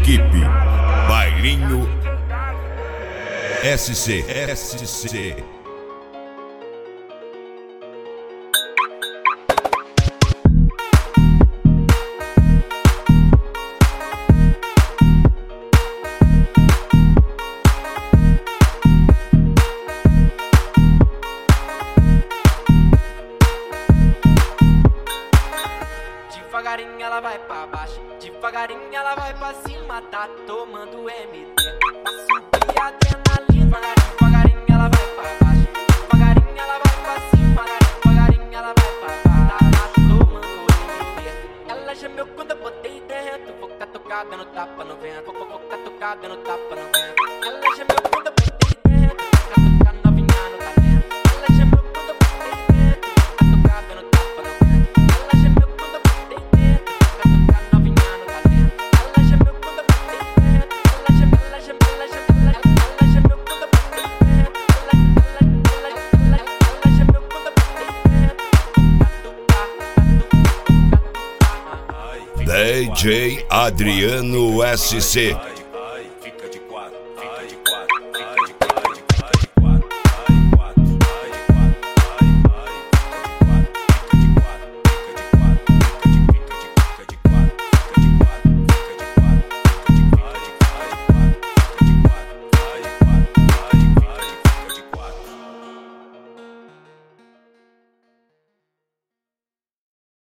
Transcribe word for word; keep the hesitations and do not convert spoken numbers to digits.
Equipe Bailinho S C S C. Devagarinho ela vai pra baixo, devagarinho ela vai pra cima, tá tomando M D pra subir a adrenalina. Devagarinho ela vai pra baixo, devagarinho ela vai pra cima, devagarinho ela vai pra baixo, tá tomando M D. Ela gemeu quando eu botei dentro, vou catucar dando tapa no vento, vou, vou catucar dando tapa no vento. Ela gemeu quando eu botei dentro, vou catucar novinha no talento. Ela gemeu quando eu botei dentro, vou catucar dando tapa no vento. Ela gemeu quando eu botei dentro, vou catucar novinha no talento. Ela gemeu quando eu botei dentro, ela gemeu, ela gemeu, ela gemeu, ela gemeu quando eu botei dentro, ela, ela, ela, ela, ela gemeu quando eu botei dentro, vou catucar, vou catucar. D J Adriano S C. Fica de quatro, fica de quatro.